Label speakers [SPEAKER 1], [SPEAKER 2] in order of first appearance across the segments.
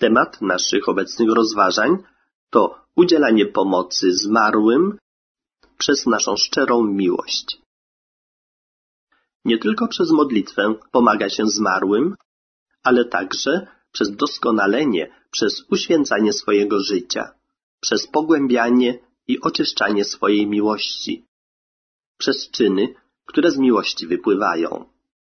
[SPEAKER 1] Temat naszych obecnych rozważań to udzielanie pomocy zmarłym przez naszą szczerą miłość. Nie tylko przez modlitwę pomaga się zmarłym, ale także przez doskonalenie, przez uświęcanie swojego życia, przez pogłębianie i oczyszczanie swojej miłości, przez czyny, które z miłości wypływają.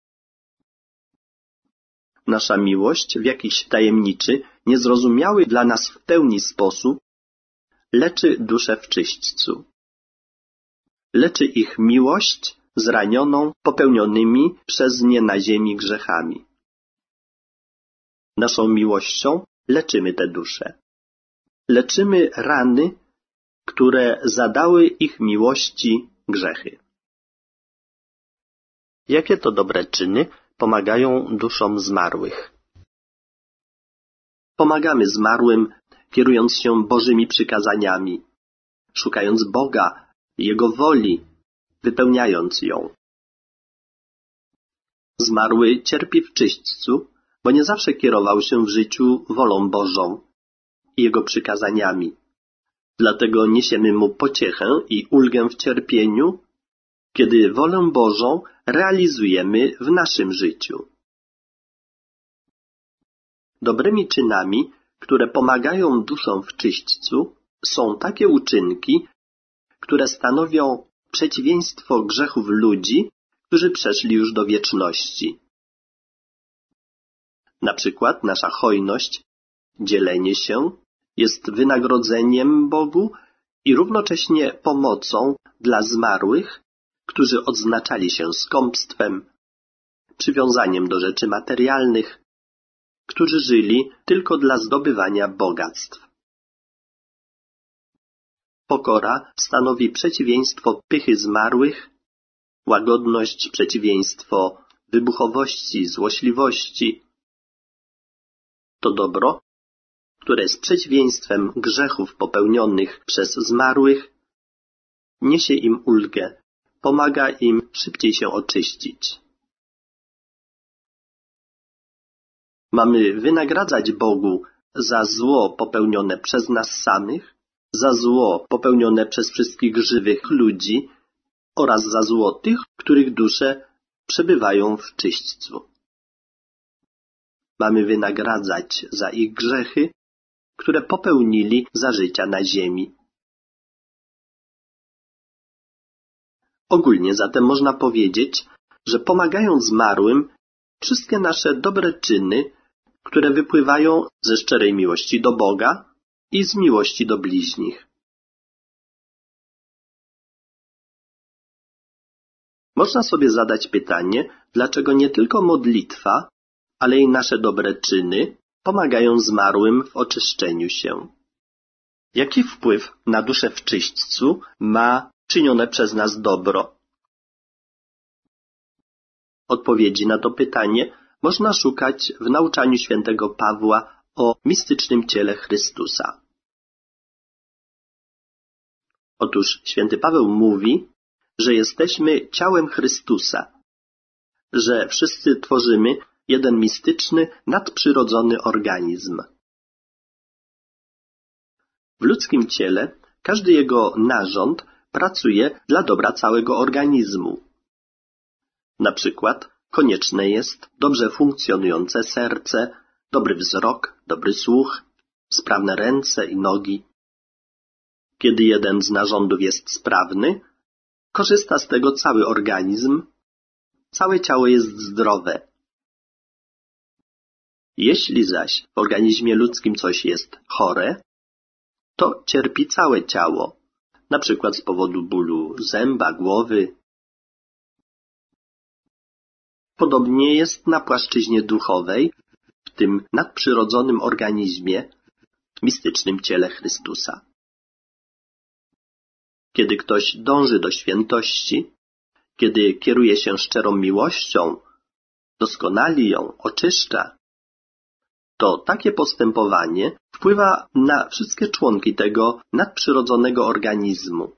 [SPEAKER 1] Nasza miłość w jakiś tajemniczy, niezrozumiały dla nas w pełni sposób leczy duszę w czyśćcu. Leczy ich miłość zranioną popełnionymi przez nie na ziemi grzechami. Naszą miłością leczymy te dusze. Leczymy rany, które zadały ich miłości grzechy. Jakie to dobre czyny pomagają duszom zmarłych? Pomagamy zmarłym, kierując się Bożymi przykazaniami, szukając Boga, Jego woli, wypełniając ją. Zmarły cierpi w czyśćcu, bo nie zawsze kierował się w życiu wolą Bożą i Jego przykazaniami. Dlatego niesiemy mu pociechę i ulgę w cierpieniu, kiedy wolę Bożą realizujemy w naszym życiu. Dobrymi czynami, które pomagają duszom w czyśćcu, są takie uczynki, które stanowią przeciwieństwo grzechów ludzi, którzy przeszli już do wieczności. Na przykład nasza hojność, dzielenie się, jest wynagrodzeniem Bogu i równocześnie pomocą dla zmarłych, którzy odznaczali się skąpstwem, przywiązaniem do rzeczy materialnych, którzy żyli tylko dla zdobywania bogactw. Pokora stanowi przeciwieństwo pychy zmarłych, łagodność przeciwieństwo wybuchowości, złośliwości. To dobro, które jest przeciwieństwem grzechów popełnionych przez zmarłych, niesie im ulgę, pomaga im szybciej się oczyścić. Mamy wynagradzać Bogu za zło popełnione przez nas samych, za zło popełnione przez wszystkich żywych ludzi oraz za zło tych, których dusze przebywają w czyśćcu. Mamy wynagradzać za ich grzechy, które popełnili za życia na ziemi. Ogólnie zatem można powiedzieć, że pomagają zmarłym wszystkie nasze dobre czyny, które wypływają ze szczerej miłości do Boga i z miłości do bliźnich. Można sobie zadać pytanie, dlaczego nie tylko modlitwa, ale i nasze dobre czyny pomagają zmarłym w oczyszczeniu się. Jaki wpływ na duszę w czyśćcu ma czynione przez nas dobro? Odpowiedzi na to pytanie można szukać w nauczaniu świętego Pawła o mistycznym ciele Chrystusa. Otóż święty Paweł mówi, że jesteśmy ciałem Chrystusa, że wszyscy tworzymy jeden mistyczny, nadprzyrodzony organizm. W ludzkim ciele każdy jego narząd pracuje dla dobra całego organizmu. Na przykład konieczne jest dobrze funkcjonujące serce, dobry wzrok, dobry słuch, sprawne ręce i nogi. Kiedy jeden z narządów jest sprawny, korzysta z tego cały organizm, całe ciało jest zdrowe. Jeśli zaś w organizmie ludzkim coś jest chore, to cierpi całe ciało, na przykład z powodu bólu zęba, głowy. Podobnie jest na płaszczyźnie duchowej, w tym nadprzyrodzonym organizmie, mistycznym ciele Chrystusa. Kiedy ktoś dąży do świętości, kiedy kieruje się szczerą miłością, doskonali ją, oczyszcza, to takie postępowanie wpływa na wszystkie członki tego nadprzyrodzonego organizmu.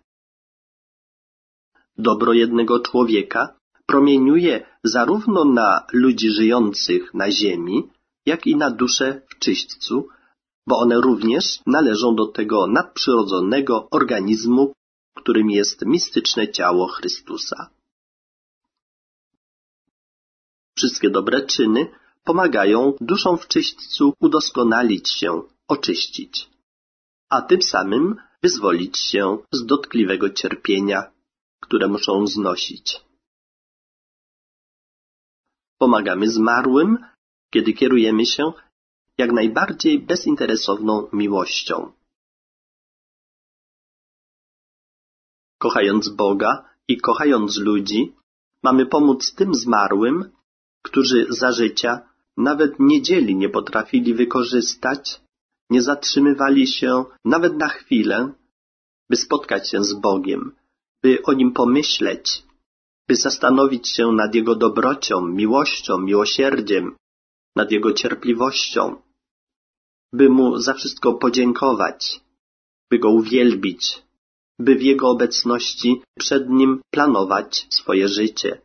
[SPEAKER 1] Dobro jednego człowieka promieniuje zarówno na ludzi żyjących na ziemi, jak i na duszę w czyśćcu, bo one również należą do tego nadprzyrodzonego organizmu, którym jest mistyczne ciało Chrystusa. Wszystkie dobre czyny pomagają duszom w czyśćcu udoskonalić się, oczyścić, a tym samym wyzwolić się z dotkliwego cierpienia, które muszą znosić. Pomagamy zmarłym, kiedy kierujemy się jak najbardziej bezinteresowną miłością. Kochając Boga i kochając ludzi, mamy pomóc tym zmarłym, którzy za życia nawet niedzieli nie potrafili wykorzystać, nie zatrzymywali się nawet na chwilę, by spotkać się z Bogiem, by o Nim pomyśleć, by zastanowić się nad Jego dobrocią, miłością, miłosierdziem, nad Jego cierpliwością, by Mu za wszystko podziękować, by Go uwielbić, by w Jego obecności przed Nim planować swoje życie.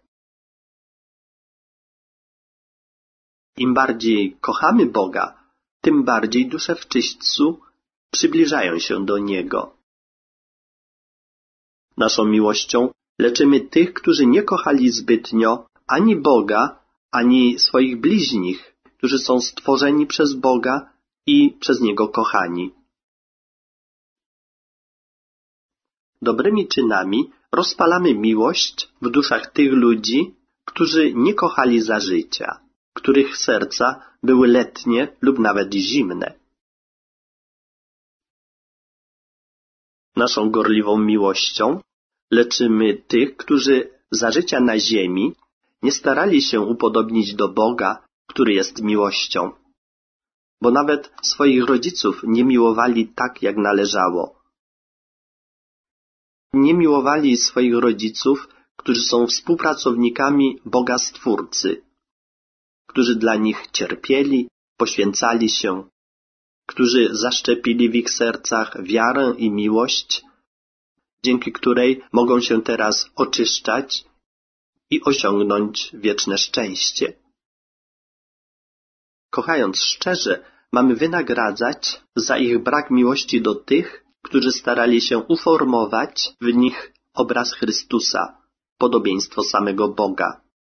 [SPEAKER 1] Im bardziej kochamy Boga, tym bardziej dusze w czyśćcu przybliżają się do Niego. Naszą miłością leczymy tych, którzy nie kochali zbytnio ani Boga, ani swoich bliźnich, którzy są stworzeni przez Boga i przez Niego kochani. Dobrymi czynami rozpalamy miłość w duszach tych ludzi, którzy nie kochali za życia, których serca były letnie lub nawet zimne. Naszą gorliwą miłością leczymy tych, którzy za życia na ziemi nie starali się upodobnić do Boga, który jest miłością, bo nawet swoich rodziców nie miłowali tak, jak należało. Nie miłowali swoich rodziców, którzy są współpracownikami Boga Stwórcy, którzy dla nich cierpieli, poświęcali się, którzy zaszczepili w ich sercach wiarę i miłość, dzięki której mogą się teraz oczyszczać i osiągnąć wieczne szczęście. Kochając szczerze, mamy wynagradzać za ich brak miłości do tych, którzy starali się uformować w nich obraz Chrystusa, podobieństwo samego Boga.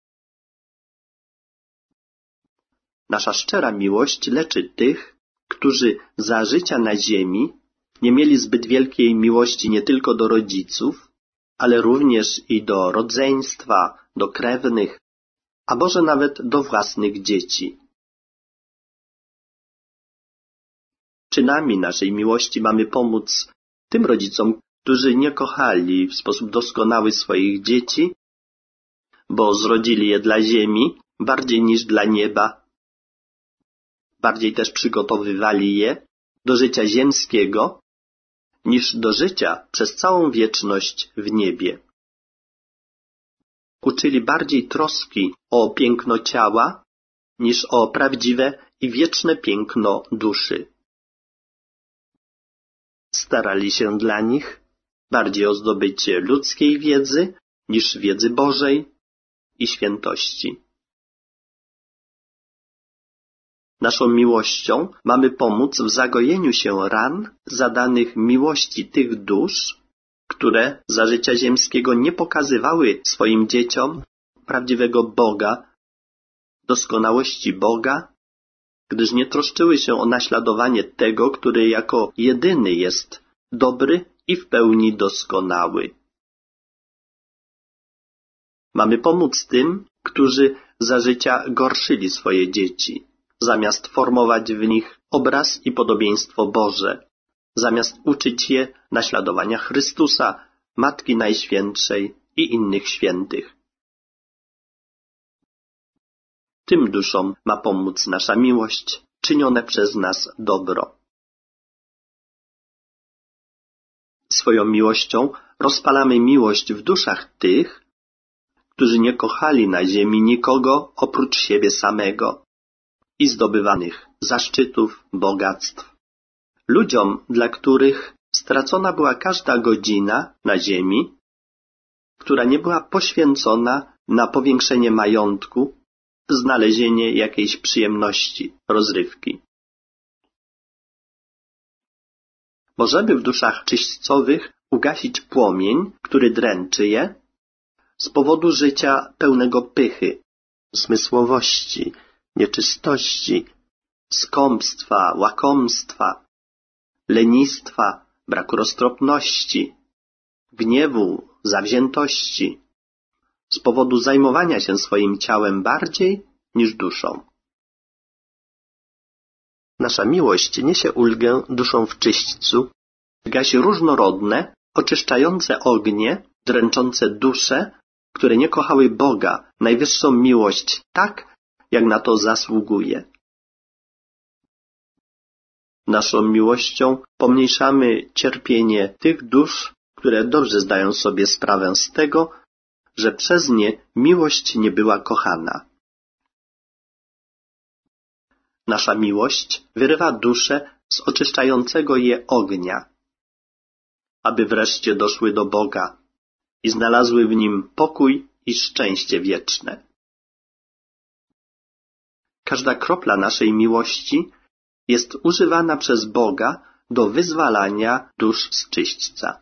[SPEAKER 1] Nasza szczera miłość leczy tych, którzy za życia na ziemi nie mieli zbyt wielkiej miłości nie tylko do rodziców, ale również i do rodzeństwa, do krewnych, a może nawet do własnych dzieci. Czynami naszej miłości mamy pomóc tym rodzicom, którzy nie kochali w sposób doskonały swoich dzieci, bo zrodzili je dla ziemi bardziej niż dla nieba. Bardziej też przygotowywali je do życia ziemskiego niż do życia przez całą wieczność w niebie. Uczyli bardziej troski o piękno ciała niż o prawdziwe i wieczne piękno duszy. Starali się dla nich bardziej o zdobycie ludzkiej wiedzy niż wiedzy Bożej i świętości. Naszą miłością mamy pomóc w zagojeniu się ran zadanych miłości tych dusz, które za życia ziemskiego nie pokazywały swoim dzieciom prawdziwego Boga, doskonałości Boga, gdyż nie troszczyły się o naśladowanie tego, który jako jedyny jest dobry i w pełni doskonały. Mamy pomóc tym, którzy za życia gorszyli swoje dzieci, zamiast formować w nich obraz i podobieństwo Boże, zamiast uczyć je naśladowania Chrystusa, Matki Najświętszej i innych świętych. Tym duszom ma pomóc nasza miłość, czynione przez nas dobro. Swoją miłością rozpalamy miłość w duszach tych, którzy nie kochali na ziemi nikogo oprócz siebie samego i zdobywanych zaszczytów, bogactw. Ludziom, dla których stracona była każda godzina na ziemi, która nie była poświęcona na powiększenie majątku, znalezienie jakiejś przyjemności, rozrywki. Możemy w duszach czyśćcowych ugasić płomień, który dręczy je, z powodu życia pełnego pychy, zmysłowości, nieczystości, skąpstwa, łakomstwa, lenistwa, braku roztropności, gniewu, zawziętości, z powodu zajmowania się swoim ciałem bardziej niż duszą. Nasza miłość niesie ulgę duszom w czyśćcu, gasi różnorodne, oczyszczające ognie, dręczące dusze, które nie kochały Boga, najwyższą miłość tak, jak na to zasługuje. Naszą miłością pomniejszamy cierpienie tych dusz, które dobrze zdają sobie sprawę z tego, że przez nie miłość nie była kochana. Nasza miłość wyrywa duszę z oczyszczającego je ognia, aby wreszcie doszły do Boga i znalazły w Nim pokój i szczęście wieczne. Każda kropla naszej miłości jest używana przez Boga do wyzwalania dusz z czyśćca.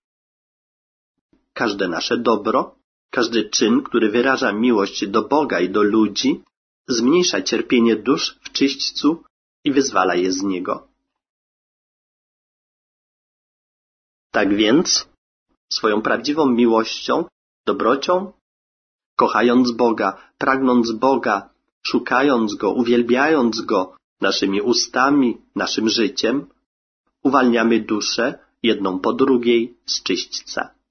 [SPEAKER 1] Każde nasze dobro, każdy czyn, który wyraża miłość do Boga i do ludzi, zmniejsza cierpienie dusz w czyśćcu i wyzwala je z niego. Tak więc, swoją prawdziwą miłością, dobrocią, kochając Boga, pragnąc Boga, szukając Go, uwielbiając Go naszymi ustami, naszym życiem, uwalniamy duszę jedną po drugiej z czyśćca.